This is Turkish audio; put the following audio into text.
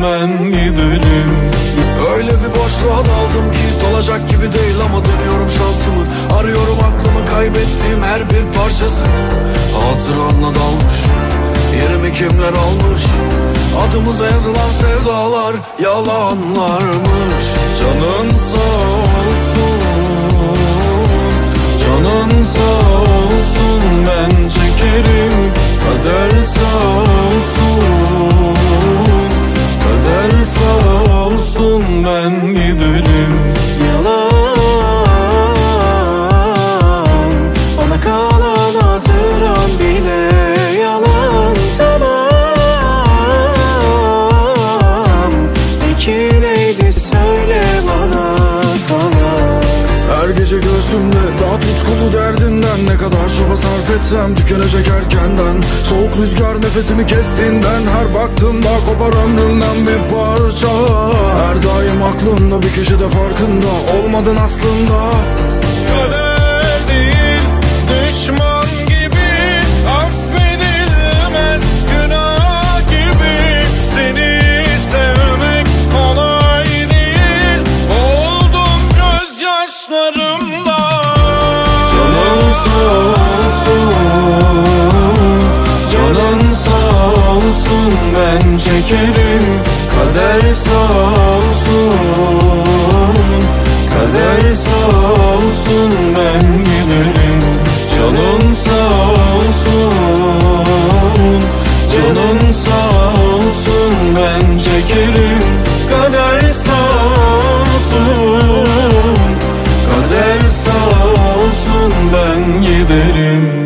ben giderim. Öyle bir boşluğa daldım ki dolacak gibi değil ama dönüyorum şansımı. Arıyorum aklımı, kaybettiğim her bir parçası. Hatıranla dalmış, yerimi kimler almış. Adımıza yazılan sevdalar yalanlarmış. Canın sağ olsun, canın sağ olsun, ben çekerim. Kader sağ olsun, kader sağ olsun, ben giderim. Yalan, bana kalan hatıran bile yalan. Tamam, peki neydi söyle bana kalan. Her gece göğsümde daha tutkulu derdinden, ne kadar çaba sarf etsem tükenecek erkenden. Soğuk rüzgar nefesimi kestiğinden, her baktığımda kopar ömrümden bir parça. Her daim aklımda, bir köşede farkında olmadın aslında. Kader değil, düşman gibi affedilmez, günah gibi seni sevmek kolay değil. Oldum gözyaşlarımla. Canın sağ olsun, canın sağ olsun, ben çekerim. Kader sağ olsun, kader sağ olsun, ben giderim. Canın sağ olsun, canın sağ olsun, ben çekerim. Kader sağ olsun, kader sağ olsun, ben giderim.